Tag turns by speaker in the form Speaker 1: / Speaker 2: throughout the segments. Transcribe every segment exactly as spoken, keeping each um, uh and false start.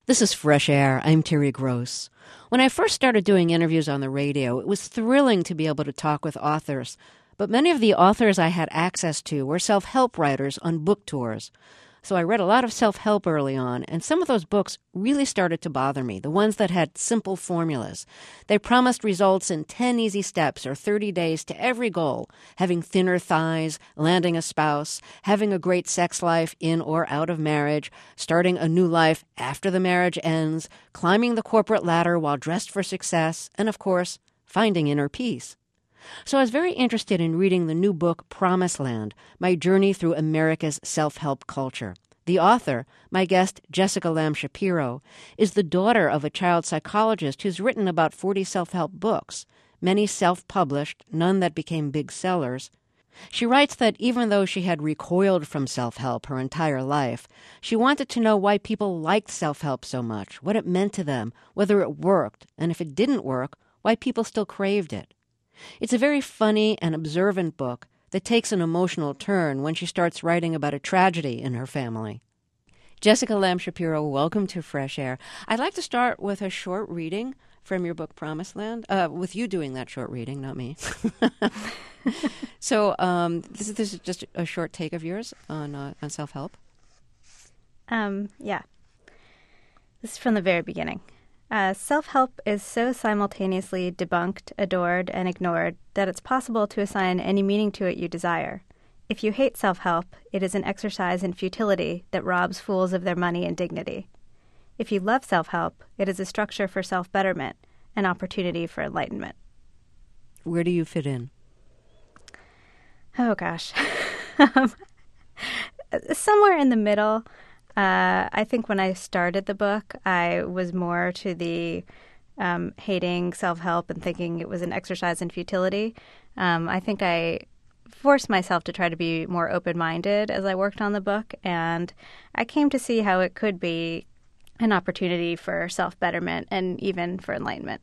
Speaker 1: This is Fresh Air. I'm Terry Gross. When I first started doing interviews on the radio, it was thrilling to be able to talk with authors. But many of the authors I had access to were self-help writers on book tours. So I read a lot of self-help early on, and some of those books really started to bother me, the ones that had simple formulas. They promised results in ten easy steps or thirty days to every goal, having thinner thighs, landing a spouse, having a great sex life in or out of marriage, starting a new life after the marriage ends, climbing the corporate ladder while dressed for success, and, of course, finding inner peace. So I was very interested in reading the new book, Promised Land, My Journey Through America's Self-Help Culture. The author, my guest Jessica Lamb Shapiro, is the daughter of a child psychologist who's written about forty self-help books, many self-published, none that became big sellers. She writes that even though she had recoiled from self-help her entire life, she wanted to know why people liked self-help so much, what it meant to them, whether it worked, and if it didn't work, why people still craved it. It's a very funny and observant book that takes an emotional turn when she starts writing about a tragedy in her family. Jessica Lamb Shapiro, welcome to Fresh Air. I'd like to start with a short reading from your book, Promised Land, uh, with you doing that short reading, not me. so um, this, is, this is just a short take of yours on, uh, on self-help.
Speaker 2: Um, yeah. This is from the very beginning. Uh, self-help is so simultaneously debunked, adored, and ignored that it's possible to assign any meaning to it you desire. If you hate self-help, it is an exercise in futility that robs fools of their money and dignity. If you love self-help, it is a structure for self-betterment, an opportunity for enlightenment.
Speaker 1: Where do you fit in?
Speaker 2: Oh, gosh. um, somewhere in the middle. Uh, I think when I started the book, I was more to the um, hating self-help and thinking it was an exercise in futility. Um, I think I forced myself to try to be more open-minded as I worked on the book, and I came to see how it could be an opportunity for self-betterment and even for enlightenment.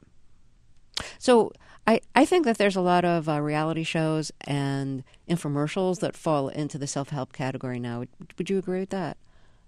Speaker 1: So I, I think that there's a lot of uh, reality shows and infomercials that fall into the self-help category now. Would, would you agree with that?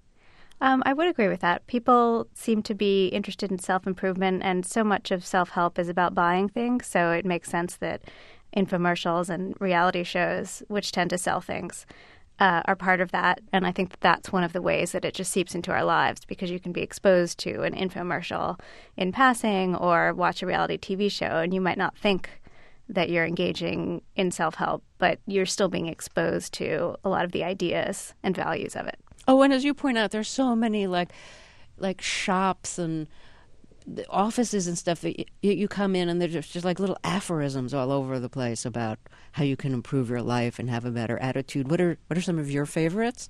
Speaker 2: Um, I would agree with that. People seem to be interested in self-improvement, and so much of self-help is about buying things, so it makes sense that infomercials and reality shows, which tend to sell things, uh, are part of that. And I think that that's one of the ways that it just seeps into our lives, because you can be exposed to an infomercial in passing or watch a reality T V show, and you might not think that you're engaging in self-help, but you're still being exposed to a lot of the ideas and values of it.
Speaker 1: Oh, and as you point out, there's so many like like shops and the offices and stuff that you, you come in and there's just, just like little aphorisms all over the place about how you can improve your life and have a better attitude. What are what are some of your favorites?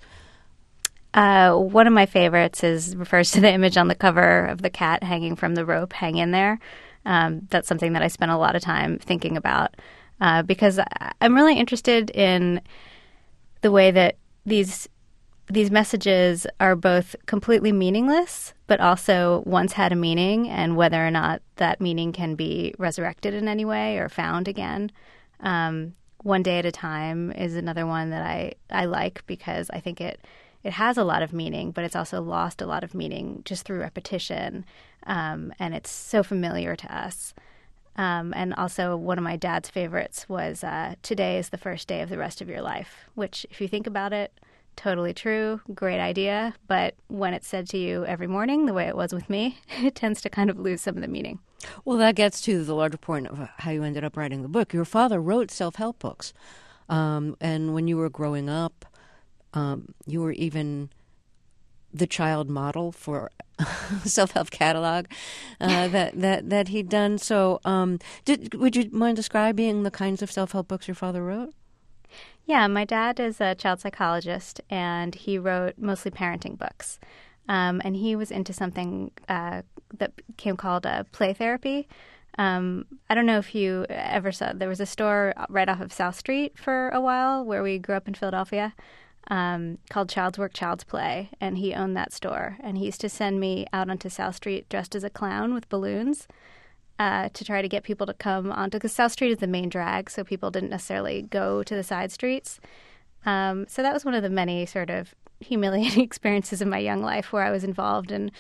Speaker 2: Uh, one of my favorites is refers to the image on the cover of the cat hanging from the rope, hang in there. Um, that's something that I spent a lot of time thinking about uh, because I'm really interested in the way that these These messages are both completely meaningless, but also once had a meaning, and whether or not that meaning can be resurrected in any way or found again. Um, One Day at a Time is another one that I, I like because I think it, it has a lot of meaning, but it's also lost a lot of meaning just through repetition, um, and it's so familiar to us. Um, and also one of my dad's favorites was uh, Today is the First Day of the Rest of Your Life, which, if you think about it, totally true, great idea, but when it's said to you every morning, the way it was with me, it tends to kind of lose some of the meaning.
Speaker 1: Well, that gets to the larger point of how you ended up writing the book. Your father wrote self-help books, um, and when you were growing up, um, you were even the child model for self-help catalog uh, that, that, that he'd done. So um, did, would you mind describing the kinds of self-help books your father wrote?
Speaker 2: Yeah, my dad is a child psychologist, and he wrote mostly parenting books. Um, and he was into something uh, that became called uh, play therapy. Um, I don't know if you ever saw, there was a store right off of South Street for a while where we grew up in Philadelphia um, called Child's Work, Child's Play, and he owned that store. And he used to send me out onto South Street dressed as a clown with balloons. Uh, to try to get people to come onto, because South Street is the main drag, so people didn't necessarily go to the side streets. Um, so that was one of the many sort of humiliating experiences in my young life where I was involved in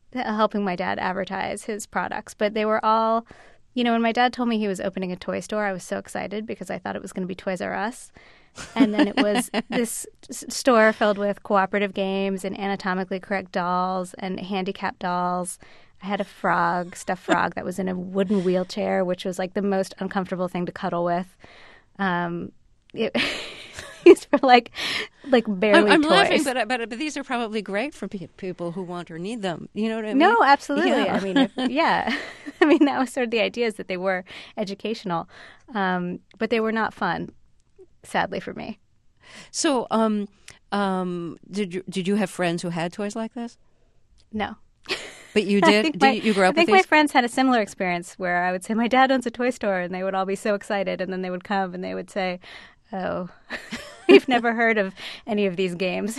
Speaker 2: helping my dad advertise his products. But they were all, you know, when my dad told me he was opening a toy store, I was so excited because I thought it was going to be Toys R Us. And then it was this store filled with cooperative games and anatomically correct dolls and handicapped dolls. I had a frog, stuffed frog, that was in a wooden wheelchair, which was like the most uncomfortable thing to cuddle with. Um, it, these were like, like barely
Speaker 1: I'm, I'm
Speaker 2: toys.
Speaker 1: laughing, but, but but these are probably great for pe- people who want or need them. You know what I mean?
Speaker 2: No, absolutely.
Speaker 1: Yeah.
Speaker 2: I mean, if, yeah. I mean, that was sort of the idea, is that they were educational, um, but they were not fun, sadly for me.
Speaker 1: So, um, um, did you did you have friends who had toys like this?
Speaker 2: No.
Speaker 1: But you did? Did
Speaker 2: my,
Speaker 1: you, you grew up
Speaker 2: I think
Speaker 1: with these?
Speaker 2: my friends had a similar experience where I would say, my dad owns a toy store, and they would all be so excited, and then they would come and they would say, oh, we've never heard of any of these games.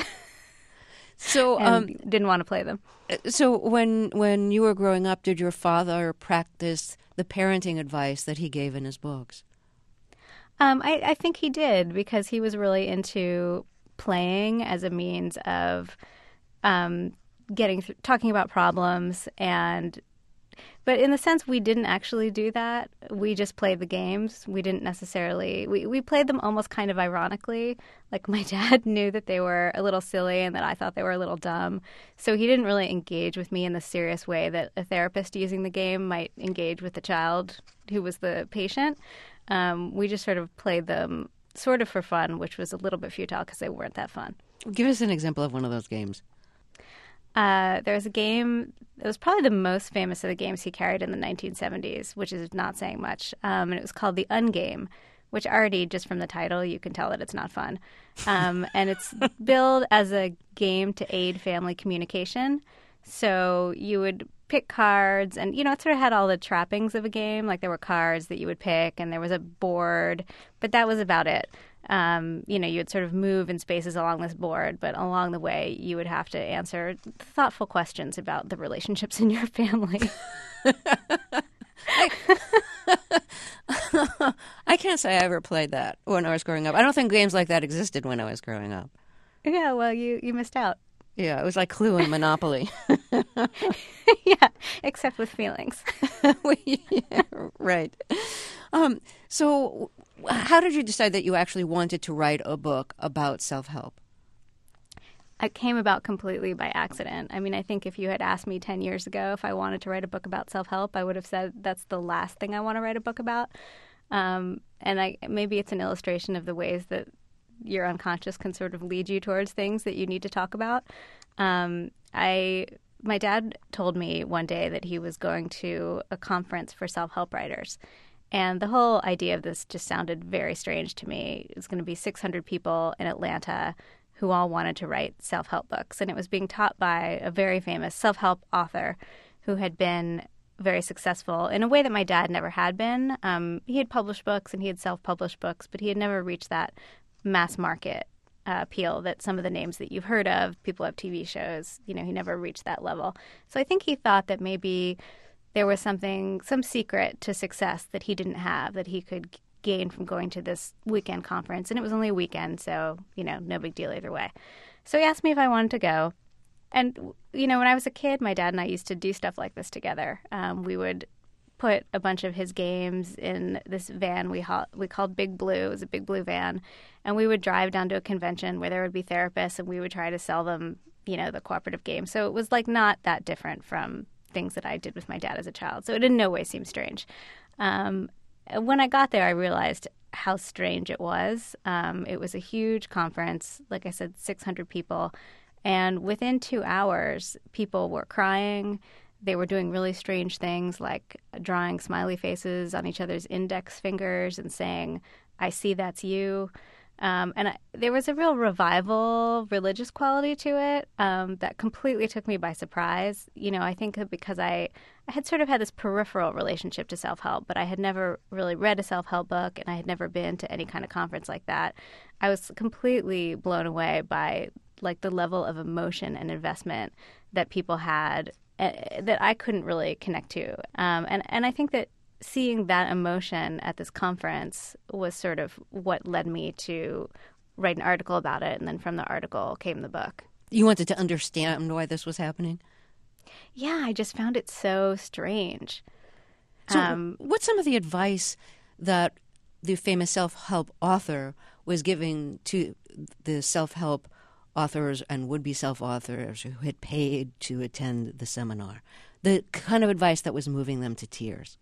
Speaker 1: So,
Speaker 2: and
Speaker 1: um,
Speaker 2: didn't want to play them.
Speaker 1: So when when you were growing up, did your father practice the parenting advice that he gave in his books?
Speaker 2: Um, I, I think he did, because he was really into playing as a means of um, getting th- talking about problems, and but in the sense we didn't actually do that. We just played the games. We didn't necessarily we, we played them almost kind of ironically. Like, my dad knew that they were a little silly and that I thought they were a little dumb. So he didn't really engage with me in the serious way that a therapist using the game might engage with the child who was the patient. Um, we just sort of played them sort of for fun, which was a little bit futile because they weren't that fun.
Speaker 1: Give us an example of one of those games.
Speaker 2: Uh, there was a game that was probably the most famous of the games he carried in the nineteen seventies, which is not saying much. Um, and it was called the Ungame, which already, just from the title, you can tell that it's not fun. Um, and it's billed as a game to aid family communication. So you would pick cards, and, you know, it sort of had all the trappings of a game. Like, there were cards that you would pick, and there was a board, but that was about it. Um, you know, you would sort of move in spaces along this board, but along the way, you would have to answer thoughtful questions about the relationships in your family.
Speaker 1: I, I can't say I ever played that when I was growing up. I don't think games like that existed when I was growing up.
Speaker 2: Yeah, well, you, you missed out.
Speaker 1: Yeah, it was like Clue and Monopoly.
Speaker 2: Yeah, except with feelings.
Speaker 1: Yeah, right. Um, so how did you decide that you actually wanted to write a book about self-help?
Speaker 2: It came about completely by accident. I mean, I think if you had asked me ten years ago if I wanted to write a book about self-help, I would have said that's the last thing I want to write a book about. Um, and I, maybe it's an illustration of the ways that your unconscious can sort of lead you towards things that you need to talk about. Um, I, my dad told me one day that he was going to a conference for self-help writers. And the whole idea of this just sounded very strange to me. It was going to be six hundred people in Atlanta who all wanted to write self-help books. And it was being taught by a very famous self-help author who had been very successful in a way that my dad never had been. Um, he had published books and he had self-published books, but he had never reached that mass market uh, appeal that some of the names that you've heard of, people have T V shows, you know, he never reached that level. So I think he thought that maybe there was something, some secret to success that he didn't have, that he could gain from going to this weekend conference. And it was only a weekend, so, you know, no big deal either way. So he asked me if I wanted to go. And, you know, when I was a kid, my dad and I used to do stuff like this together. Um, we would put a bunch of his games in this van we, ha- we called Big Blue. It was a Big Blue van. And we would drive down to a convention where there would be therapists, and we would try to sell them, you know, the cooperative game. So it was, like, not that different from things that I did with my dad as a child. So it in no way seemed strange. Um, when I got there, I realized how strange it was. Um, it was a huge conference, like I said, six hundred people. And within two hours, people were crying. They were doing really strange things like drawing smiley faces on each other's index fingers and saying, "I see that's you." Um, and I, there was a real revival religious quality to it um, that completely took me by surprise. You know, I think because I, I had sort of had this peripheral relationship to self-help, but I had never really read a self-help book, and I had never been to any kind of conference like that. I was completely blown away by, like, the level of emotion and investment that people had uh, that I couldn't really connect to. Um, and, and I think that seeing that emotion at this conference was sort of what led me to write an article about it. And then from the article came the book.
Speaker 1: You wanted to understand why this was happening?
Speaker 2: Yeah, I just found it so strange.
Speaker 1: So
Speaker 2: Um,
Speaker 1: what's some of the advice that the famous self-help author was giving to the self-help authors and would-be self-authors who had paid to attend the seminar? The kind of advice that was moving them to tears?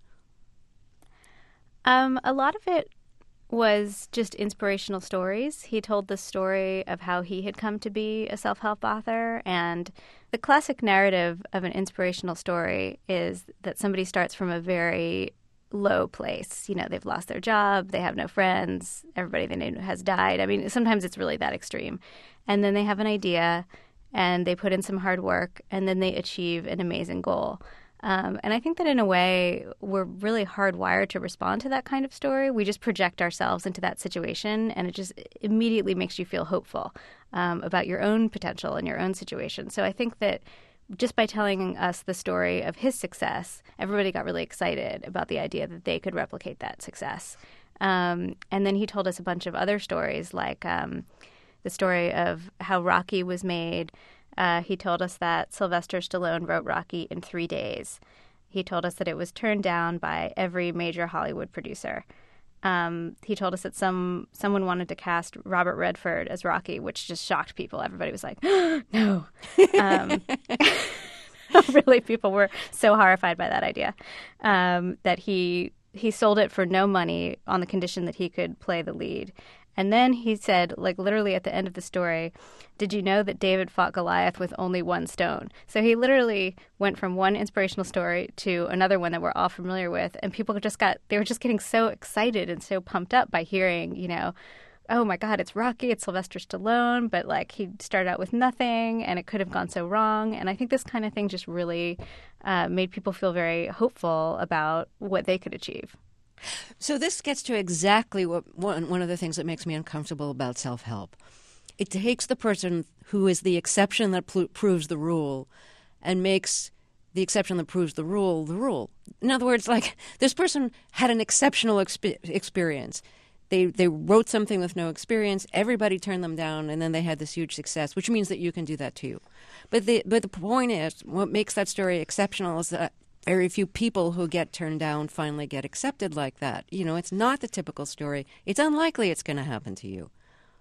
Speaker 2: um, a lot of it was just inspirational stories. He told the story of how he had come to be a self-help author. And the classic narrative of an inspirational story is that somebody starts from a very low place. You know, they've lost their job, they have no friends, everybody they know has died. I mean, sometimes it's really that extreme. And then they have an idea and they put in some hard work and then they achieve an amazing goal. Um, and I think that in a way, we're really hardwired to respond to that kind of story. We just project ourselves into that situation, and it just immediately makes you feel hopeful um, about your own potential and your own situation. So I think that just by telling us the story of his success, everybody got really excited about the idea that they could replicate that success. Um, and then he told us a bunch of other stories, like um, the story of how Rocky was made. Uh, he told us that Sylvester Stallone wrote Rocky in three days. He told us that it was turned down by every major Hollywood producer. Um, he told us that some someone wanted to cast Robert Redford as Rocky, which just shocked people. Everybody was like, oh, no. Um, really, people were so horrified by that idea um, that he he sold it for no money on the condition that he could play the lead. And then he said, like literally at the end of the story, did you know that David fought Goliath with only one stone? So he literally went from one inspirational story to another one that we're all familiar with. And people just got, they were just getting so excited and so pumped up by hearing, you know, oh my God, it's Rocky, it's Sylvester Stallone. But like he started out with nothing and it could have gone so wrong. And I think this kind of thing just really uh, made people feel very hopeful about what they could achieve.
Speaker 1: So this gets to exactly what one, one of the things that makes me uncomfortable about self-help. It takes the person who is the exception that pl- proves the rule and makes the exception that proves the rule the rule. In other words, like this person had an exceptional exp- experience. They they wrote something with no experience. Everybody turned them down, and then they had this huge success, which means that you can do that too. But the but the point is, what makes that story exceptional is that very few people who get turned down finally get accepted like that. You know, it's not the typical story. It's unlikely it's going to happen to you.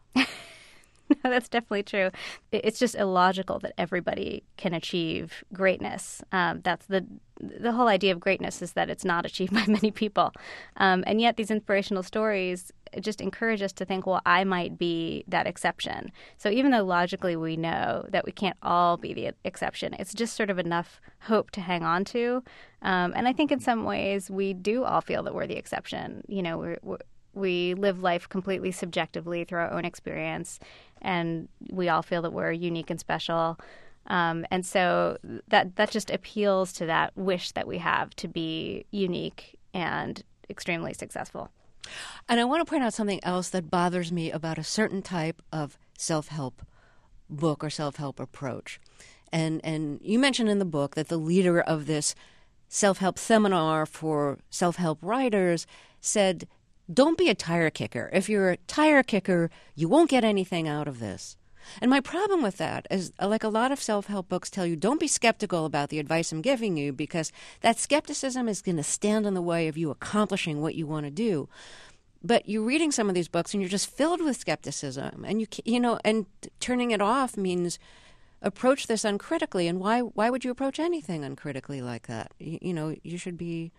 Speaker 2: No, that's definitely true. It's just illogical that everybody can achieve greatness. Um, that's the the whole idea of greatness is that it's not achieved by many people. Um, and yet these inspirational stories just encourage us to think, well, I might be that exception. So even though logically we know that we can't all be the exception, it's just sort of enough hope to hang on to. Um, and I think in some ways we do all feel that we're the exception. You know, we're, we're we live life completely subjectively through our own experience, and we all feel that we're unique and special. Um, and so that that just appeals to that wish that we have to be unique and extremely successful.
Speaker 1: And I want to point out something else that bothers me about a certain type of self-help book or self-help approach. And and you mentioned in the book that the leader of this self-help seminar for self-help writers said, don't be a tire kicker. If you're a tire kicker, you won't get anything out of this. And my problem with that is, like a lot of self-help books tell you, don't be skeptical about the advice I'm giving you, because that skepticism is going to stand in the way of you accomplishing what you want to do. But you're reading some of these books and you're just filled with skepticism, and you you know, and turning it off means approach this uncritically. And why why would you approach anything uncritically like that? You, you know, you should be.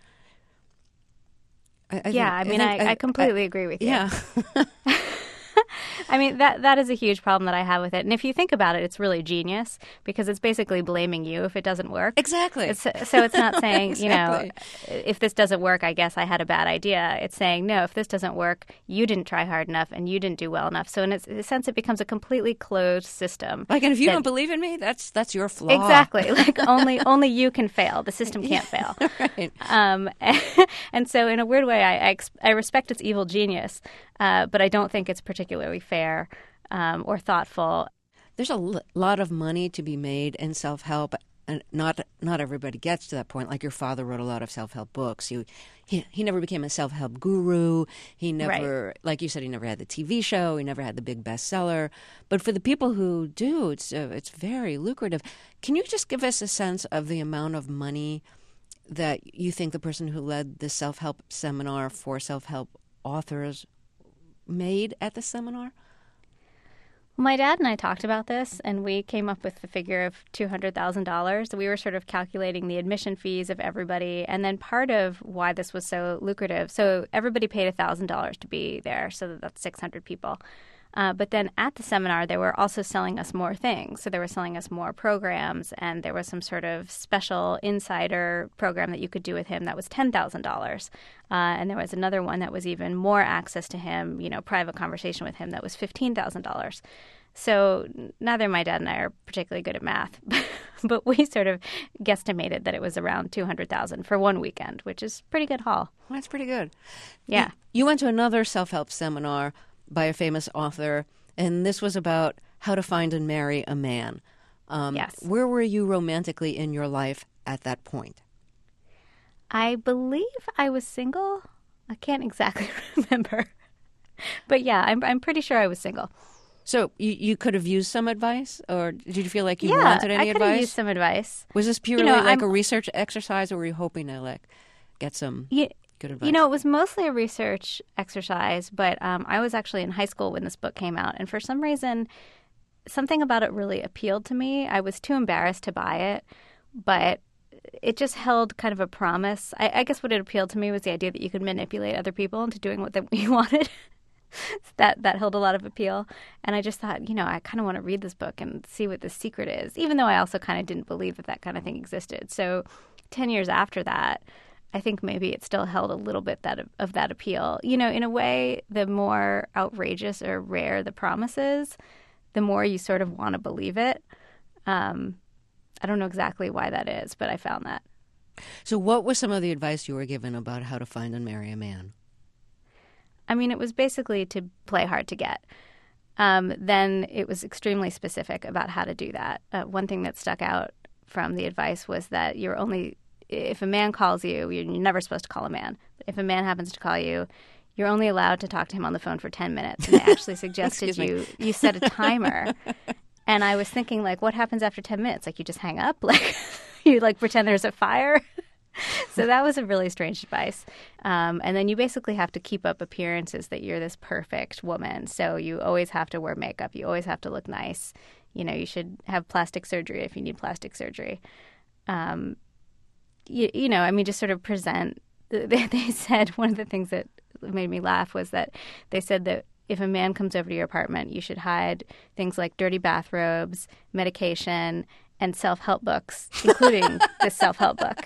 Speaker 1: I, I
Speaker 2: yeah,
Speaker 1: think,
Speaker 2: I mean,
Speaker 1: I, think,
Speaker 2: I, I completely
Speaker 1: I,
Speaker 2: agree with you.
Speaker 1: Yeah.
Speaker 2: I mean, that that is a huge problem that I have with it. And if you think about it, it's really genius, because it's basically blaming you if it doesn't work.
Speaker 1: Exactly.
Speaker 2: It's, so it's not saying,
Speaker 1: exactly.
Speaker 2: you know, if this doesn't work, I guess I had a bad idea. It's saying, no, if this doesn't work, you didn't try hard enough and you didn't do well enough. So in a sense, it becomes a completely closed system.
Speaker 1: Like, and if you
Speaker 2: that,
Speaker 1: don't believe in me, that's that's your flaw.
Speaker 2: Exactly. Like, only only you can fail. The system can't fail.
Speaker 1: Right.
Speaker 2: Um, and, and so in a weird way, I, I, I respect its evil genius, uh, but I don't think it's particularly fair um, or thoughtful.
Speaker 1: There's a l- lot of money to be made in self-help, and not not everybody gets to that point. Like your father wrote a lot of self-help books. He he, he never became a self-help guru. He never, right. like you said, he never had the T V show. He never had the big bestseller. But for the people who do, it's uh, it's very lucrative. Can you just give us a sense of the amount of money that you think the person who led the self-help seminar for self-help authors made at the seminar?
Speaker 2: My dad and I talked about this, and we came up with the figure of two hundred thousand dollars. We were sort of calculating the admission fees of everybody, and then part of why this was so lucrative. So everybody paid one thousand dollars to be there, so that's six hundred people. Uh, but then at the seminar, they were also selling us more things. So they were selling us more programs, and there was some sort of special insider program that you could do with him that was ten thousand dollars. Uh, and there was another one that was even more access to him, you know, private conversation with him that was fifteen thousand dollars. So neither my dad and I are particularly good at math, but we sort of guesstimated that it was around two hundred thousand dollars for one weekend, which is pretty good haul.
Speaker 1: Well, that's pretty good.
Speaker 2: Yeah.
Speaker 1: You, you went to another self-help seminar by a famous author, and this was about how to find and marry a man. Um,
Speaker 2: yes.
Speaker 1: Where were you romantically in your life at that point?
Speaker 2: I believe I was single. I can't exactly remember. But yeah, I'm I'm pretty sure I was single.
Speaker 1: So you, you could have used some advice, or did you feel like you
Speaker 2: yeah,
Speaker 1: wanted any
Speaker 2: I could
Speaker 1: advice?
Speaker 2: have used some advice.
Speaker 1: Was this purely
Speaker 2: you know,
Speaker 1: like
Speaker 2: I'm,
Speaker 1: a research exercise, or were you hoping to like get some
Speaker 2: you,
Speaker 1: good advice?
Speaker 2: You know, it was mostly a research exercise, but um, I was actually in high school when this book came out, and for some reason, something about it really appealed to me. I was too embarrassed to buy it, but it just held kind of a promise. I, I guess what it appealed to me was the idea that you could manipulate other people into doing what they, you wanted. that that held a lot of appeal. And I just thought, you know, I kind of want to read this book and see what the secret is, even though I also kind of didn't believe that that kind of thing existed. So ten years after that, I think maybe it still held a little bit that of that appeal. You know, in a way, the more outrageous or rare the promise is, the more you sort of want to believe it. Um, I don't know exactly why that is, but I found that.
Speaker 1: So what was some of the advice you were given about how to find and marry a man?
Speaker 2: I mean, it was basically to play hard to get. Um, then it was extremely specific about how to do that. Uh, one thing that stuck out from the advice was that you're only, if a man calls you, you're never supposed to call a man. If a man happens to call you, you're only allowed to talk to him on the phone for ten minutes. And they actually suggested you, you set a timer. And I was thinking, like, what happens after ten minutes? Like, you just hang up? Like, you, like, pretend there's a fire? So that was a really strange advice. Um, and then you basically have to keep up appearances that you're this perfect woman. So you always have to wear makeup. You always have to look nice. You know, you should have plastic surgery if you need plastic surgery. Um, you, you know, I mean, just sort of present. They, they said one of the things that made me laugh was that they said that if a man comes over to your apartment, you should hide things like dirty bathrobes, medication, and self-help books, including this self-help book.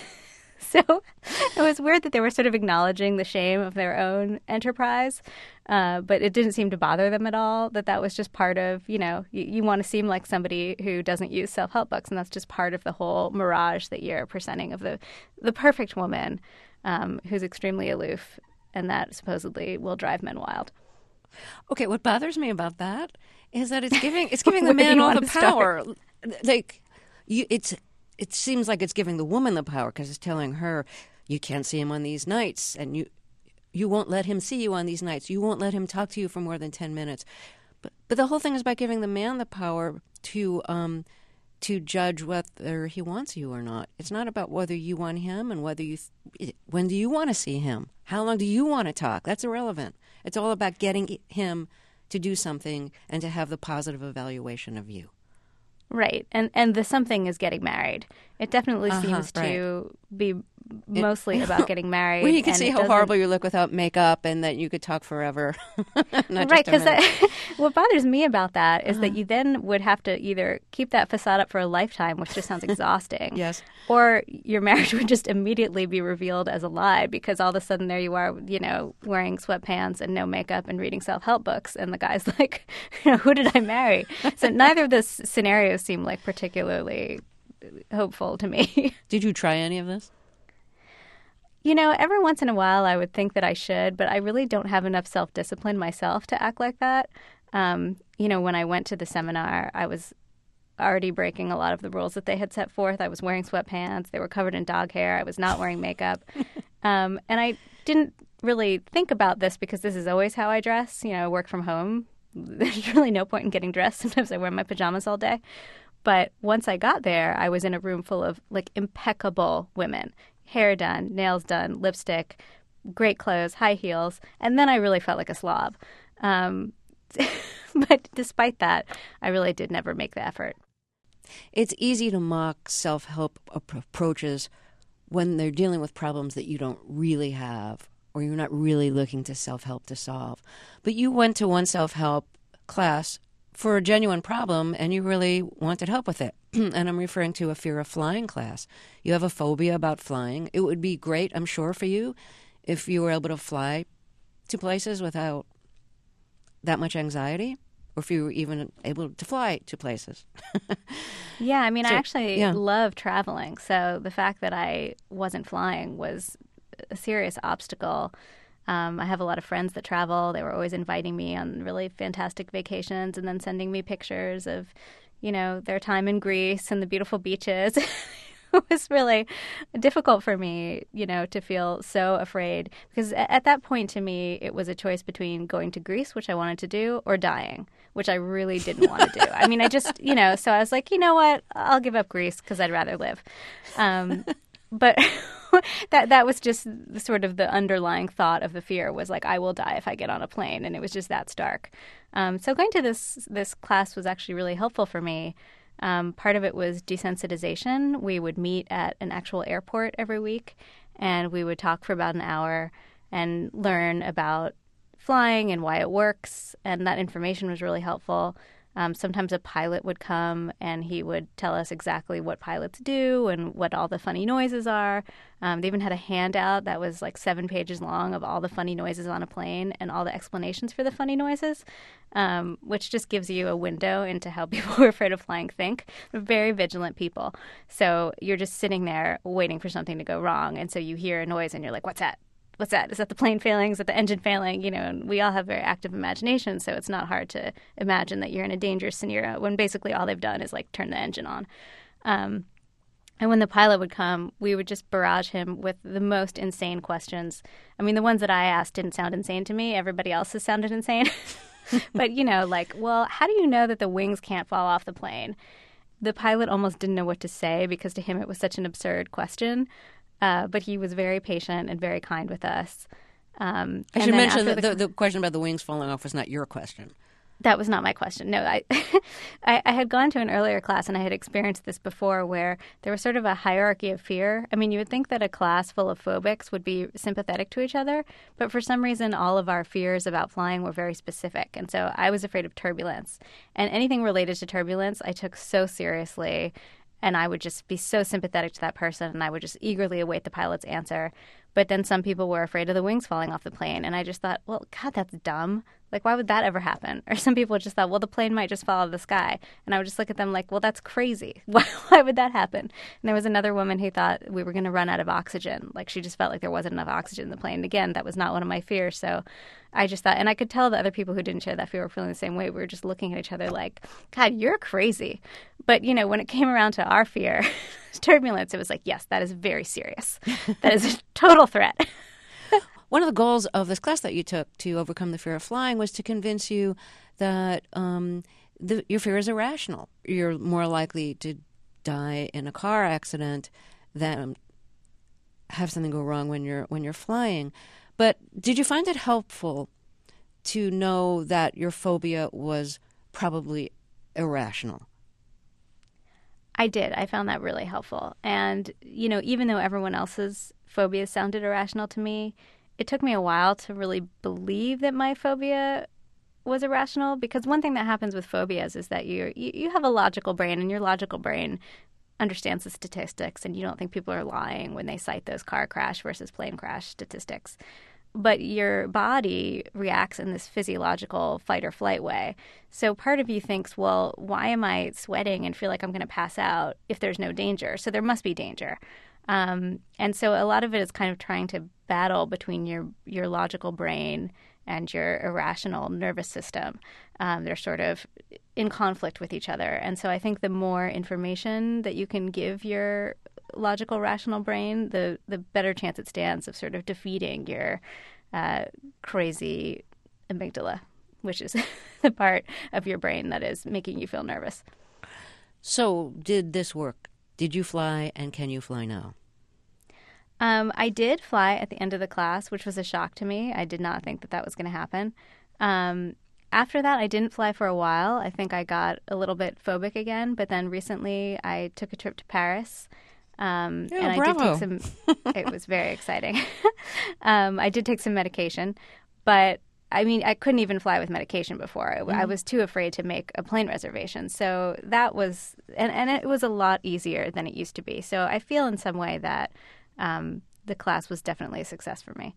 Speaker 2: So it was weird that they were sort of acknowledging the shame of their own enterprise, uh, but it didn't seem to bother them at all, that that was just part of, you know, you, you want to seem like somebody who doesn't use self-help books, and that's just part of the whole mirage that you're presenting of the, the perfect woman um, who's extremely aloof, and that supposedly will drive men wild.
Speaker 1: Okay, what bothers me about that is that it's giving it's giving the man all the power. Like, you, it's... It seems like it's giving the woman the power because it's telling her, you can't see him on these nights, and you you won't let him see you on these nights. You won't let him talk to you for more than ten minutes. But but the whole thing is about giving the man the power to um to judge whether he wants you or not. It's not about whether you want him and whether you th- when do you want to see him? How long do you want to talk? That's irrelevant. It's all about getting him to do something and to have the positive evaluation of you.
Speaker 2: Right. And and the something is getting married. It definitely
Speaker 1: uh-huh,
Speaker 2: seems
Speaker 1: right.
Speaker 2: to be mostly it, about getting married.
Speaker 1: Well, you can
Speaker 2: and
Speaker 1: see how
Speaker 2: doesn't...
Speaker 1: horrible you look without makeup and that you could talk forever.
Speaker 2: Right, because what bothers me about that is uh-huh. that you then would have to either keep that facade up for a lifetime, which just sounds exhausting.
Speaker 1: Yes.
Speaker 2: Or your marriage would just immediately be revealed as a lie because all of a sudden there you are, you know, wearing sweatpants and no makeup and reading self-help books. And the guy's like, you know, who did I marry? So neither of those scenarios seem like particularly hopeful to me.
Speaker 1: Did you try any of this?
Speaker 2: You know, every once in a while I would think that I should, but I really don't have enough self-discipline myself to act like that. Um, you know, when I went to the seminar, I was already breaking a lot of the rules that they had set forth. I was wearing sweatpants. They were covered in dog hair. I was not wearing makeup. um, and I didn't really think about this because this is always how I dress. You know, I work from home. There's really no point in getting dressed. Sometimes I wear my pajamas all day. But once I got there, I was in a room full of like impeccable women. Hair done, nails done, lipstick, great clothes, high heels. And then I really felt like a slob. Um, but despite that, I really did never make the effort.
Speaker 1: It's easy to mock self-help approaches when they're dealing with problems that you don't really have or you're not really looking to self-help to solve. But you went to one self-help class for a genuine problem and you really wanted help with it. And I'm referring to a fear of flying class. You have a phobia about flying. It would be great, I'm sure, for you if you were able to fly to places without that much anxiety, or if you were even able to fly to places.
Speaker 2: Yeah, I mean,
Speaker 1: so,
Speaker 2: I actually
Speaker 1: yeah.
Speaker 2: love traveling. So the fact that I wasn't flying was a serious obstacle. Um, I have a lot of friends that travel. They were always inviting me on really fantastic vacations and then sending me pictures of, you know, their time in Greece and the beautiful beaches. It was really difficult for me, you know, to feel so afraid because at that point to me, it was a choice between going to Greece, which I wanted to do, or dying, which I really didn't want to do. I mean, I just, you know, so I was like, you know what, I'll give up Greece because I'd rather live. Um, but that that was just the, sort of the underlying thought of the fear was like, I will die if I get on a plane. And it was just that stark. Um, so going to this this class was actually really helpful for me. Um, part of it was desensitization. We would meet at an actual airport every week, and we would talk for about an hour and learn about flying and why it works, and that information was really helpful. Um, sometimes a pilot would come and he would tell us exactly what pilots do and what all the funny noises are. Um, they even had a handout that was like seven pages long of all the funny noises on a plane and all the explanations for the funny noises, um, which just gives you a window into how people who are afraid of flying think. They're very vigilant people. So you're just sitting there waiting for something to go wrong. And so you hear a noise and you're like, what's that? What's that? Is that the plane failing? Is that the engine failing? You know, and we all have very active imagination, so it's not hard to imagine that you're in a dangerous scenario when basically all they've done is like turn the engine on. Um, and when the pilot would come, we would just barrage him with the most insane questions. I mean, the ones that I asked didn't sound insane to me. Everybody else's sounded insane. But, you know, like, well, how do you know that the wings can't fall off the plane? The pilot almost didn't know what to say because to him it was such an absurd question. Uh, but he was very patient and very kind with us. Um,
Speaker 1: I should mention that the, the, the question about the wings falling off was not your question.
Speaker 2: That was not my question. No, I, I, I had gone to an earlier class and I had experienced this before where there was sort of a hierarchy of fear. I mean, you would think that a class full of phobics would be sympathetic to each other, but for some reason, all of our fears about flying were very specific. And so I was afraid of turbulence. And anything related to turbulence, I took so seriously. And I would just be so sympathetic to that person, and I would just eagerly await the pilot's answer. But then some people were afraid of the wings falling off the plane, and I just thought, well, God, that's dumb. Like, why would that ever happen? Or some people just thought, well, the plane might just fall out of the sky. And I would just look at them like, well, that's crazy. Why, why would that happen? And there was another woman who thought we were going to run out of oxygen. Like, she just felt like there wasn't enough oxygen in the plane. And again, that was not one of my fears. So I just thought, and I could tell the other people who didn't share that fear were feeling the same way. We were just looking at each other like, God, you're crazy. But, you know, when it came around to our fear, turbulence, it was like, yes, that is very serious. That is a total threat.
Speaker 1: One of the goals of this class that you took to overcome the fear of flying was to convince you that um, the, your fear is irrational. You're more likely to die in a car accident than have something go wrong when you're when you're flying. But did you find it helpful to know that your phobia was probably irrational?
Speaker 2: I did. I found that really helpful. And, you know, even though everyone else's phobias sounded irrational to me, it took me a while to really believe that my phobia was irrational, because one thing that happens with phobias is that you you have a logical brain, and your logical brain understands the statistics, and you don't think people are lying when they cite those car crash versus plane crash statistics. But your body reacts in this physiological fight or flight way. So part of you thinks, well, why am I sweating and feel like I'm going to pass out if there's no danger? So there must be danger. Um, and so a lot of it is kind of trying to battle between your your logical brain and your irrational nervous system. Um, they're sort of in conflict with each other. And so I think the more information that you can give your logical, rational brain, the, the better chance it stands of sort of defeating your uh, crazy amygdala, which is the part of your brain that is making you feel nervous.
Speaker 1: So did this work? Did you fly, and can you fly now?
Speaker 2: Um, I did fly at the end of the class, which was a shock to me. I did not think that that was going to happen. Um, after that, I didn't fly for a while. I think I got a little bit phobic again. But then recently, I took a trip to Paris. Um,
Speaker 1: yeah,
Speaker 2: and I
Speaker 1: bravo.
Speaker 2: did take some. It was very exciting. um, I did take some medication, but I mean, I couldn't even fly with medication before. I, mm-hmm. I was too afraid to make a plane reservation. So that was, and, and it was a lot easier than it used to be. So I feel in some way that Um, the class was definitely a success for me.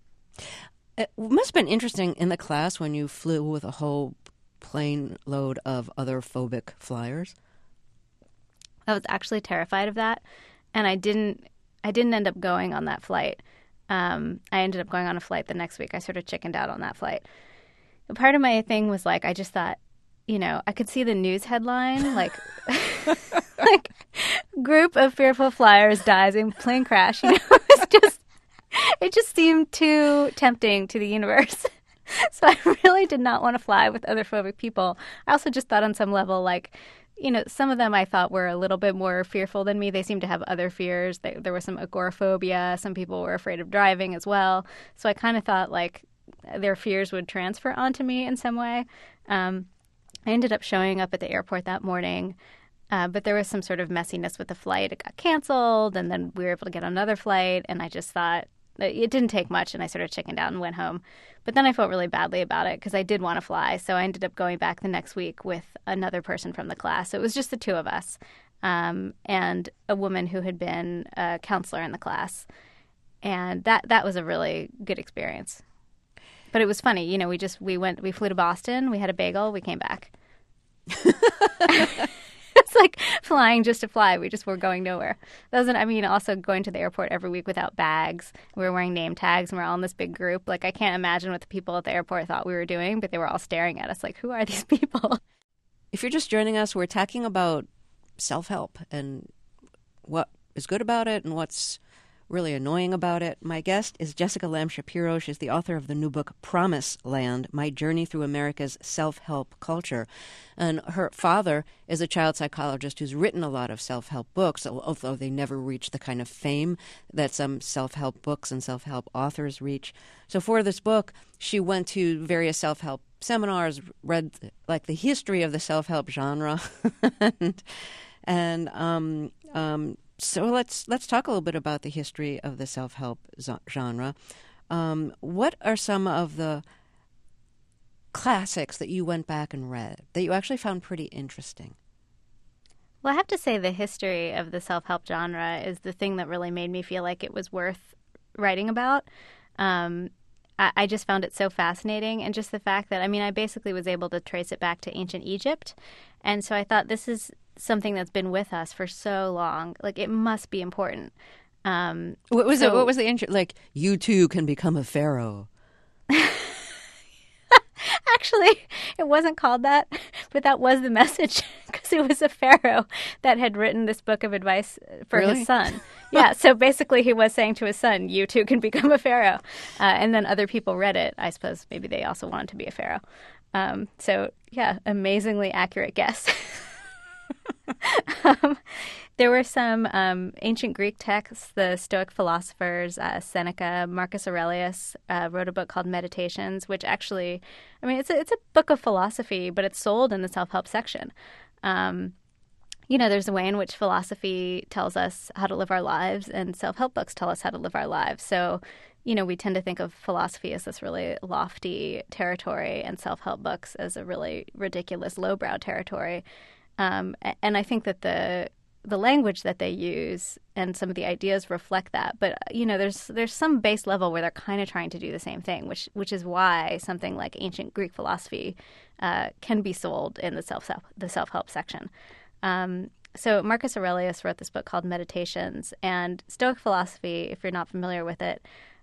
Speaker 1: It must have been interesting in the class when you flew with a whole plane load of other phobic flyers.
Speaker 2: I was actually terrified of that, and I didn't. I didn't end up going on that flight. Um, I ended up going on a flight the next week. I sort of chickened out on that flight. But part of my thing was like, I just thought, you know, I could see the news headline, like, like, group of fearful flyers dies in plane crash. You know, it's just, it just seemed too tempting to the universe. So I really did not want to fly with other phobic people. I also just thought on some level, like, you know, some of them I thought were a little bit more fearful than me. They seemed to have other fears. They, there was some agoraphobia. Some people were afraid of driving as well. So I kind of thought, like, their fears would transfer onto me in some way. Um, I ended up showing up at the airport that morning, uh, but there was some sort of messiness with the flight. It got canceled, and then we were able to get another flight, and I just thought it didn't take much, and I sort of chickened out and went home. But then I felt really badly about it because I did want to fly, so I ended up going back the next week with another person from the class. So it was just the two of us, um, and a woman who had been a counselor in the class, and that, that was a really good experience. But it was funny, you know, we just, we went, we flew to Boston, we had a bagel, we came back. It's like flying just to fly. We just were going nowhere. Doesn't, I mean, also going to the airport every week without bags. We were wearing name tags and we're all in this big group. Like, I can't imagine what the people at the airport thought we were doing, but they were all staring at us like, who are these people?
Speaker 1: If you're just joining us, we're talking about self-help and what is good about it and what's really annoying about it. My guest is Jessica Lamb Shapiro. She's the author of the new book, Promise Land, My Journey Through America's Self-Help Culture. And her father is a child psychologist who's written a lot of self-help books, although they never reach the kind of fame that some self-help books and self-help authors reach. So for this book, she went to various self-help seminars, read like the history of the self-help genre, and, and um, um, So let's let's talk a little bit about the history of the self-help genre. Um, what are some of the classics that you went back and read that you actually found pretty interesting?
Speaker 2: Well, I have to say the history of the self-help genre is the thing that really made me feel like it was worth writing about. Um, I, I just found it so fascinating, and just the fact that, I mean, I basically was able to trace it back to ancient Egypt. And so I thought, this is something that's been with us for so long. Like, it must be important. Um,
Speaker 1: what was
Speaker 2: so,
Speaker 1: it? What was the intro? Like, you too can become a pharaoh.
Speaker 2: Actually, it wasn't called that, but that was the message, because it was a pharaoh that had written this book of advice for
Speaker 1: really?
Speaker 2: his son. Yeah, so basically he was saying to his son, you too can become a pharaoh. Uh, and then other people read it. I suppose maybe they also wanted to be a pharaoh. Um, so, yeah, amazingly accurate guess. um, there were some um, ancient Greek texts. The Stoic philosophers, uh, Seneca, Marcus Aurelius, uh, wrote a book called Meditations, which actually, I mean, it's a, it's a book of philosophy, but it's sold in the self-help section. Um, you know, there's a way in which philosophy tells us how to live our lives, and self-help books tell us how to live our lives. So, you know, we tend to think of philosophy as this really lofty territory, and self-help books as a really ridiculous lowbrow territory. Um, and I think that the the language that they use and some of the ideas reflect that. But, you know, there's there's some base level where they're kind of trying to do the same thing, which which is why something like ancient Greek philosophy uh, can be sold in the self the self-help section. Um, so Marcus Aurelius wrote this book called Meditations, and Stoic philosophy, if you're not familiar with it,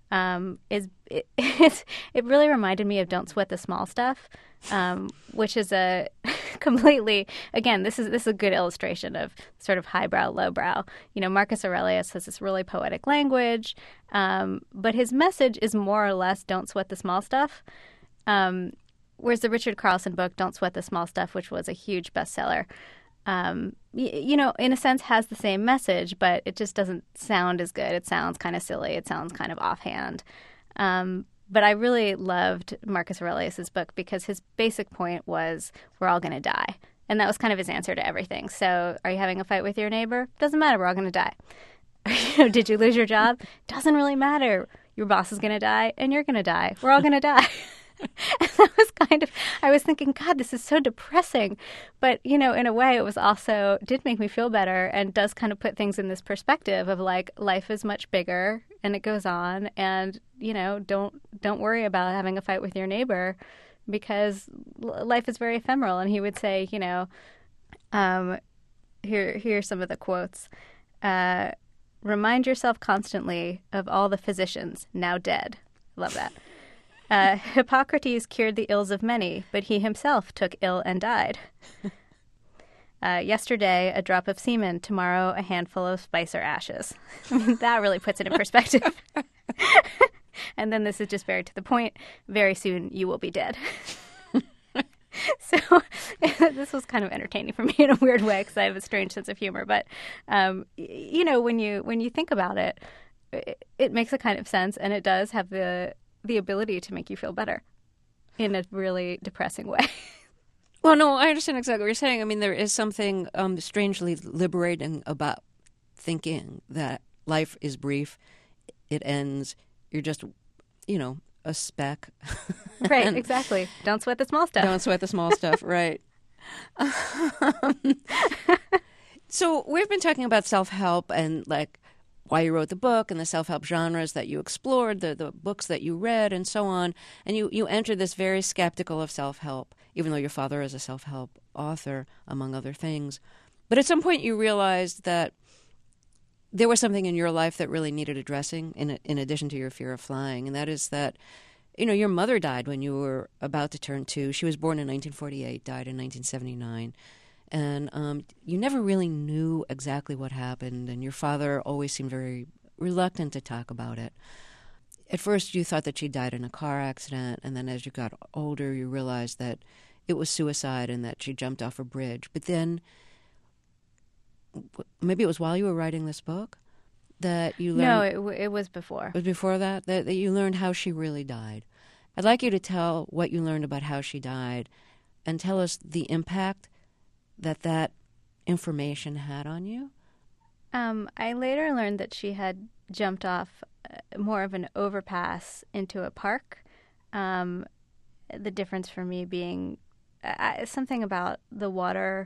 Speaker 2: um, is it, it's, it really reminded me of Don't Sweat the Small Stuff, um, which is a completely, again, this is this is a good illustration of sort of highbrow, lowbrow. You know, Marcus Aurelius has this really poetic language, um, but his message is more or less don't sweat the small stuff. Um, whereas the Richard Carlson book, Don't Sweat the Small Stuff, which was a huge bestseller, um, y- you know, in a sense has the same message, but it just doesn't sound as good. It sounds kind of silly. It sounds kind of offhand. Um, but I really loved Marcus Aurelius's book because his basic point was we're all going to die. And that was kind of his answer to everything. So are you having a fight with your neighbor? Doesn't matter. We're all going to die. You know, did you lose your job? Doesn't really matter. Your boss is going to die and you're going to die. We're all going to die. And that was kind of, I was thinking, God, this is so depressing. But, you know, in a way, it was also, did make me feel better and does kind of put things in this perspective of like, life is much bigger and it goes on. And, you know, don't, don't worry about having a fight with your neighbor because life is very ephemeral. And he would say, you know, um, here, here are some of the quotes. Uh, Remind yourself constantly of all the physicians now dead. Love that. Uh, Hippocrates cured the ills of many, but he himself took ill and died. Uh, yesterday, a drop of semen. Tomorrow, a handful of spice or ashes. I mean, that really puts it in perspective. And then this is just very to the point. Very soon, you will be dead. So this was kind of entertaining for me in a weird way because I have a strange sense of humor. But, um, you know, when you when you think about it, it, it makes a kind of sense, and it does have the the ability to make you feel better in a really depressing way.
Speaker 1: Well, no, I understand exactly what you're saying. I mean, there is something um, strangely liberating about thinking that life is brief, it ends, you're just, you know, a speck.
Speaker 2: Right, exactly. Don't sweat the small stuff.
Speaker 1: Don't sweat the small stuff, right. Um, so we've been talking about self-help and, like, why you wrote the book and the self-help genres that you explored, the, the books that you read and so on. And you, you entered this very skeptical of self-help, even though your father is a self-help author, among other things. But at some point you realized that there was something in your life that really needed addressing in, in addition to your fear of flying. And that is that, you know, your mother died when you were about to turn two. She was born in nineteen forty-eight, died in nineteen seventy-nine. And um, you never really knew exactly what happened, and your father always seemed very reluctant to talk about it. At first, you thought that she died in a car accident, and then as you got older, you realized that it was suicide and that she jumped off a bridge. But then, maybe it was while you were writing this book that you learned...
Speaker 2: No, it, w- it was before.
Speaker 1: It was before that, that, that you learned how she really died. I'd like you to tell what you learned about how she died and tell us the impact that that information had on you?
Speaker 2: Um, I later learned that she had jumped off uh, more of an overpass into a park. Um, the difference for me being uh, something about the water,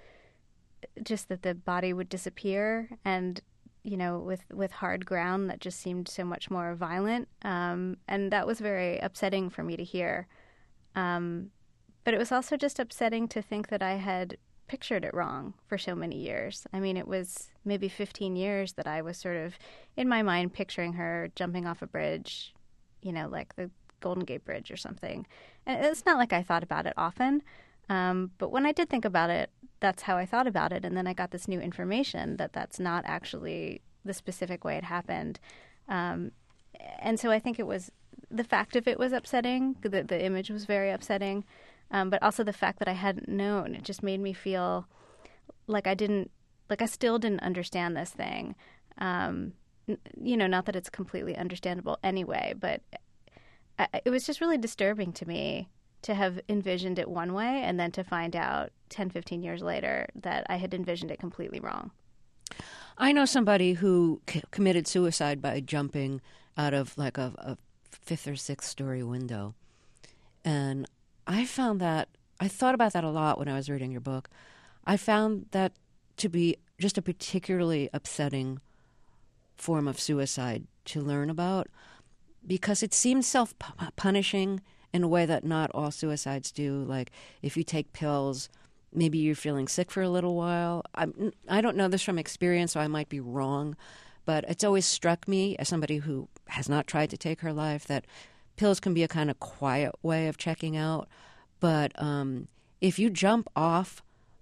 Speaker 2: just that the body would disappear, and you know, with, with hard ground that just seemed so much more violent. Um, and that was very upsetting for me to hear. Um, but it was also just upsetting to think that I had pictured it wrong for so many years. I mean, it was maybe fifteen years that I was sort of, in my mind, picturing her jumping off a bridge, you know, like the Golden Gate Bridge or something. And it's not like I thought about it often, um, but when I did think about it, that's how I thought about it. And then I got this new information that that's not actually the specific way it happened. Um, and so I think it was, the fact of it was upsetting, the, the image was very upsetting. Um, but also the fact that I hadn't known, it just made me feel like I didn't, like I still didn't understand this thing. Um, n- you know, not that it's completely understandable anyway, but I, it was just really disturbing to me to have envisioned it one way and then to find out ten, fifteen years later that I had envisioned it completely wrong.
Speaker 1: I know somebody who c- committed suicide by jumping out of like a, a fifth or sixth story window. And I found that, I thought about that a lot when I was reading your book. I found that to be just a particularly upsetting form of suicide to learn about because it seems self-punishing in a way that not all suicides do. Like if you take pills, maybe you're feeling sick for a little while. I'm, I don't know this from experience, so I might be wrong. but it's always struck me as somebody who has not tried to take her life that pills can be a kind of quiet way of checking out. But um, if you jump off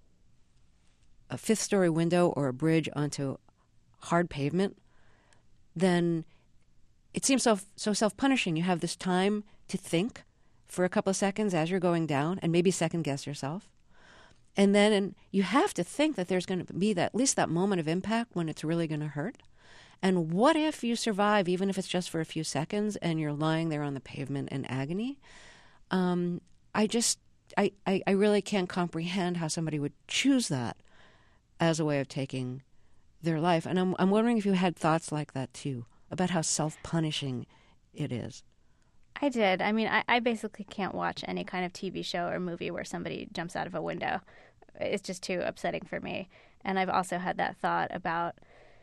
Speaker 1: a fifth-story window or a bridge onto hard pavement, then it seems so, so self-punishing. You have this time to think for a couple of seconds as you're going down and maybe second-guess yourself. And then you have to think that there's going to be that, at least that moment of impact when it's really going to hurt. And what if you survive, even if it's just for a few seconds, and you're lying there on the pavement in agony? Um, I just, I, I, I really can't comprehend how somebody would choose that as a way of taking their life. And I'm, I'm wondering if you had thoughts like that, too, about how self-punishing it is.
Speaker 2: I did. I mean, I, I basically can't watch any kind of T V show or movie where somebody jumps out of a window. It's just too upsetting for me. And I've also had that thought about,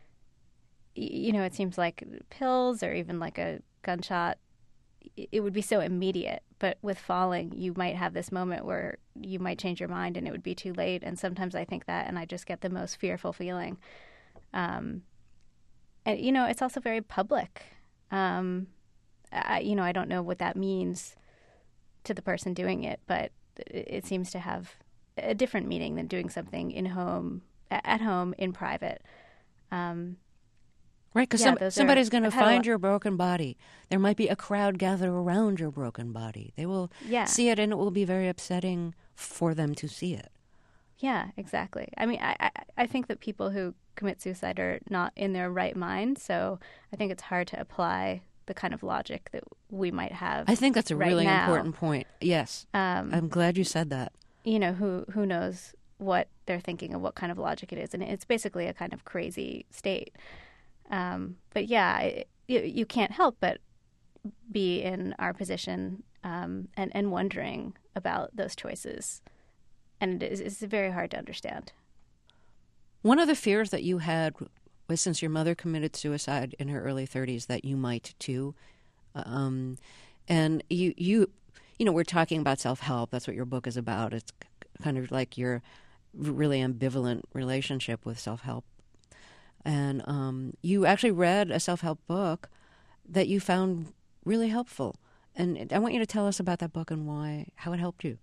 Speaker 2: you know, it seems like pills or even like a gunshot, it would be so immediate. But with falling, you might have this moment where you might change your mind and it would be too late. And sometimes I think that, and I just get the most fearful feeling. Um, and, you know, it's also very public. Um I, you know, I don't know what that means to the person doing it, but it, it seems to have a different meaning than doing something in home, at home, in private. Um,
Speaker 1: right, because yeah, some, somebody's going to find your broken body. There might be a crowd gathered around your broken body. They will yeah. see it, and it will be very upsetting for them to see it.
Speaker 2: Yeah, exactly. I mean, I, I, I think that people who commit suicide are not in their right mind, so I think it's hard to apply the kind of logic that we might have.
Speaker 1: I think that's a
Speaker 2: right
Speaker 1: really
Speaker 2: now.
Speaker 1: important point. Yes. Um, I'm glad you said that.
Speaker 2: You know, who who knows what they're thinking of, what kind of logic it is. And it's basically a kind of crazy state. Um, but yeah, it, you, you can't help but be in our position um, and, and wondering about those choices. And it is, it's very hard to understand.
Speaker 1: One of the fears that you had was, since your mother committed suicide in her early thirties, that you might too. Um, and you, you, you know, we're talking about self-help. That's what your book is about. It's kind of like your really ambivalent relationship with self-help. And um, you actually read a self-help book that you found really helpful. And I want you to tell us about that book and why, how it helped you.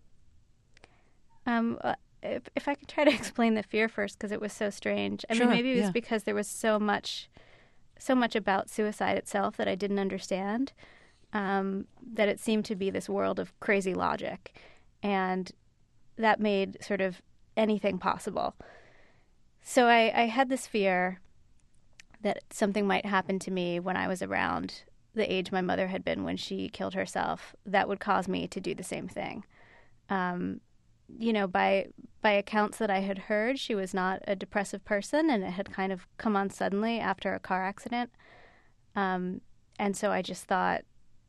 Speaker 2: Um. Uh- If, if I could try to explain the fear first, because it was so strange. I
Speaker 1: sure,
Speaker 2: mean, maybe it was
Speaker 1: yeah.
Speaker 2: because there was so much, so much about suicide itself that I didn't understand. Um, that it seemed to be this world of crazy logic, and that made sort of anything possible. So I, I had this fear that something might happen to me when I was around the age my mother had been when she killed herself that would cause me to do the same thing. Um, you know, by by accounts that I had heard, she was not a depressive person, and it had kind of come on suddenly after a car accident. Um, and so I just thought,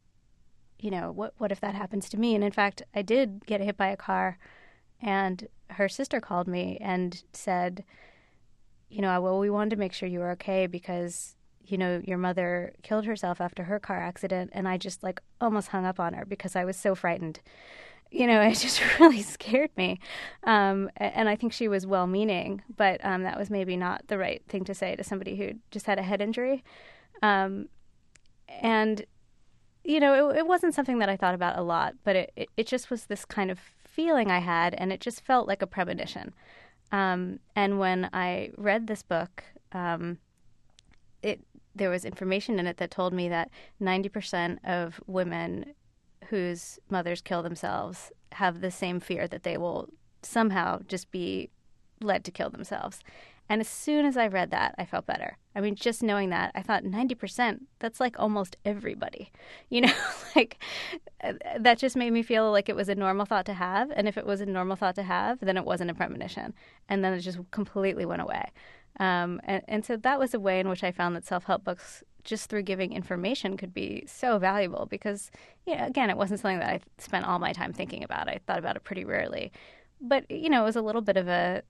Speaker 2: you know, what what if that happens to me? And in fact, I did get hit by a car, and her sister called me and said, you know, well, we wanted to make sure you were okay because, you know, your mother killed herself after her car accident. And I just like almost hung up on her because I was so frightened. You know, it just really scared me. Um, and I think she was well-meaning, but um, that was maybe not the right thing to say to somebody who just had a head injury. Um, and, you know, it, it wasn't something that I thought about a lot, but it, it, it just was this kind of feeling I had, and it just felt like a premonition. Um, and when I read this book, um, it there was information in it that told me that ninety percent of women whose mothers kill themselves have the same fear that they will somehow just be led to kill themselves. And as soon as I read that, I felt better. I mean, just knowing that, I thought ninety percent, that's like almost everybody. You know, like that just made me feel like it was a normal thought to have. And if it was a normal thought to have, then it wasn't a premonition. And then it just completely went away. Um, and, and so that was a way in which I found that self-help books, just through giving information, could be so valuable because, you know, again, it wasn't something that I spent all my time thinking about. I thought about it pretty rarely. But, you know, it was a little bit of a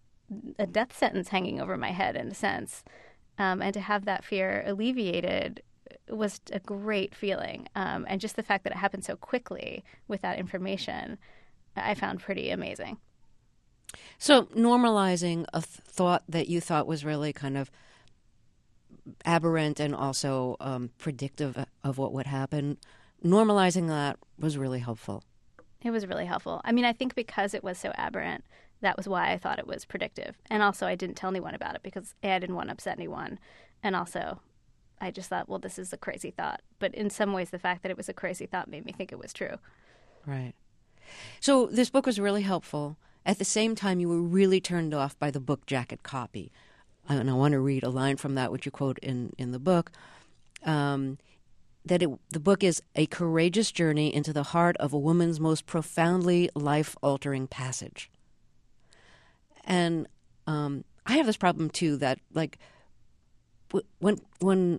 Speaker 2: a death sentence hanging over my head in a sense. Um, and to have that fear alleviated was a great feeling. Um, and just the fact that it happened so quickly with that information, I found pretty amazing.
Speaker 1: So normalizing a th- thought that you thought was really kind of aberrant and also um, predictive of what would happen. Normalizing that was really helpful.
Speaker 2: It was really helpful. I mean, I think because it was so aberrant, that was why I thought it was predictive. And also, I didn't tell anyone about it because A, I didn't want to upset anyone. And also, I just thought, well, this is a crazy thought. But in some ways, the fact that it was a crazy thought made me think it was true.
Speaker 1: Right. So this book was really helpful. At the same time, you were really turned off by the book jacket copy. And I want to read a line from that, which you quote in, in the book, um, that it, the book is a courageous journey into the heart of a woman's most profoundly life-altering passage. And um, I have this problem, too, that, like, w- when when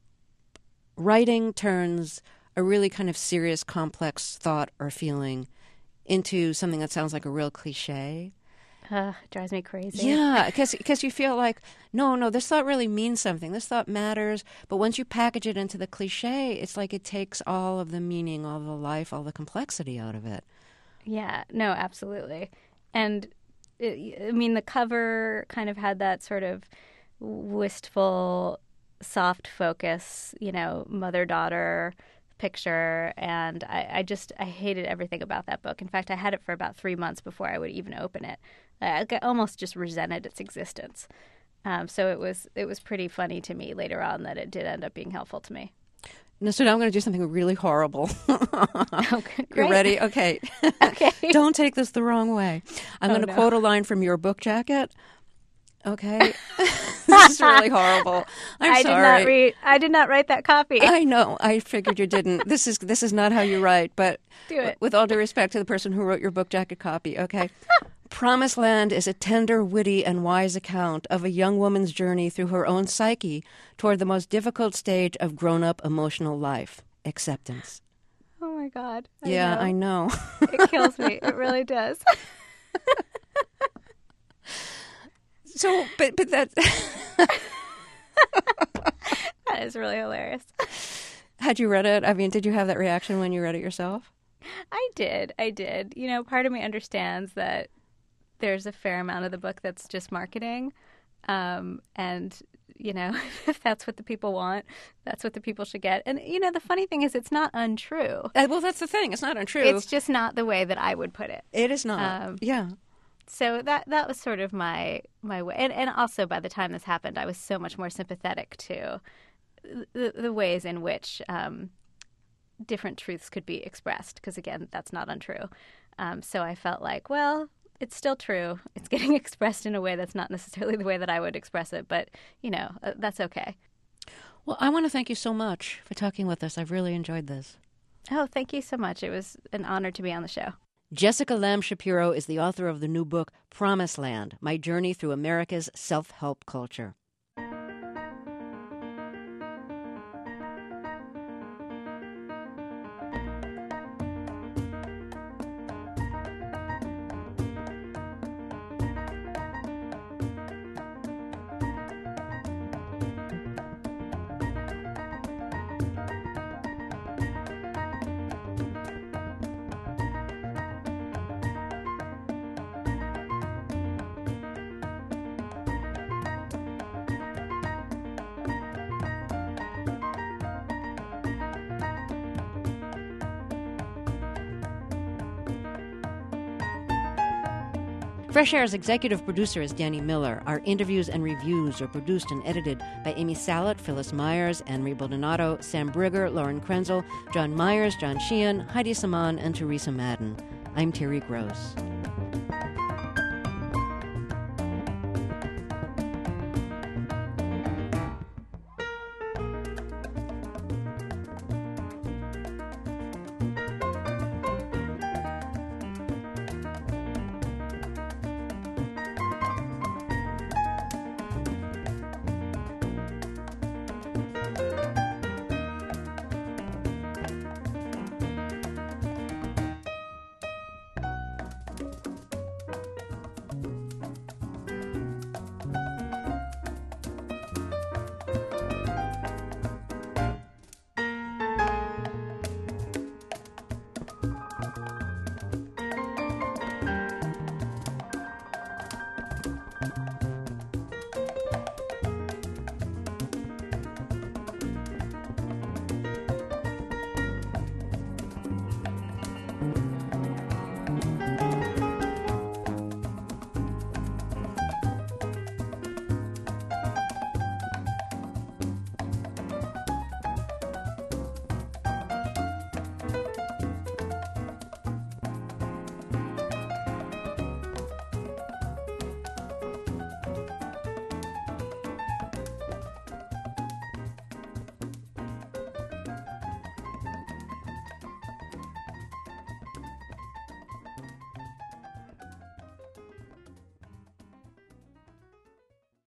Speaker 1: writing turns a really kind of serious, complex thought or feeling into something that sounds like a real cliche.
Speaker 2: Uh, it drives me crazy.
Speaker 1: Yeah, because you feel like, no, no, this thought really means something. This thought matters. But once you package it into the cliche, it's like it takes all of the meaning, all the life, all the complexity out of it.
Speaker 2: Yeah, no, absolutely. And, it, I mean, the cover kind of had that sort of wistful, soft focus, you know, mother-daughter picture, and I, I just I hated everything about that book. In fact, I had it for about three months before I would even open it. I almost just resented its existence. Um, so it was it was pretty funny to me later on that it did end up being helpful to me.
Speaker 1: No, so now I'm going to do something really horrible.
Speaker 2: Okay,
Speaker 1: You're ready? Okay.
Speaker 2: Okay.
Speaker 1: Don't take this the wrong way. I'm
Speaker 2: Oh,
Speaker 1: going to
Speaker 2: no.
Speaker 1: quote a line from your book jacket. Okay. This is really horrible. I'm
Speaker 2: I
Speaker 1: sorry.
Speaker 2: did not read. I did not write that copy.
Speaker 1: I know. I figured you didn't. This is this is not how you write. But
Speaker 2: Do it.
Speaker 1: with all due respect to the person who wrote your book jacket copy, okay. Promised Land is a tender, witty, and wise account of a young woman's journey through her own psyche toward the most difficult stage of grown-up emotional life: acceptance.
Speaker 2: Oh my God. I
Speaker 1: yeah,
Speaker 2: know.
Speaker 1: I know.
Speaker 2: It kills me. It really does.
Speaker 1: So, but but that
Speaker 2: That is really hilarious.
Speaker 1: had you read it? I mean, did you have that reaction when you read it yourself?
Speaker 2: I did. I did. You know, part of me understands that there's a fair amount of the book that's just marketing. Um, and, you know, if that's what the people want, that's what the people should get. And, you know, the funny thing is it's not untrue.
Speaker 1: Uh, well, that's the thing. It's not untrue.
Speaker 2: It's just not the way that I would put it.
Speaker 1: It is not.
Speaker 2: Um,
Speaker 1: yeah.
Speaker 2: So that that was sort of my my way. And, and also by the time this happened, I was so much more sympathetic to the, the ways in which um, different truths could be expressed. Because, again, that's not untrue. Um, so I felt like, well, it's still true. It's getting expressed in a way that's not necessarily the way that I would express it. But, you know, uh, that's okay.
Speaker 1: Well, I want to thank you so much for talking with us. I've really enjoyed this.
Speaker 2: Oh, thank you so much. It was an honor to be on the show.
Speaker 1: Jessica Lamb Shapiro is the author of the new book, Promised Land, My Journey Through America's Self-Help Culture. Fresh Air's executive producer is Danny Miller. Our interviews and reviews are produced and edited by Amy Salet, Phyllis Myers, Anne-Marie Baldonado, Sam Brigger, Lauren Krenzel, John Myers, John Sheehan, Heidi Saman, and Teresa Madden. I'm Terry Gross.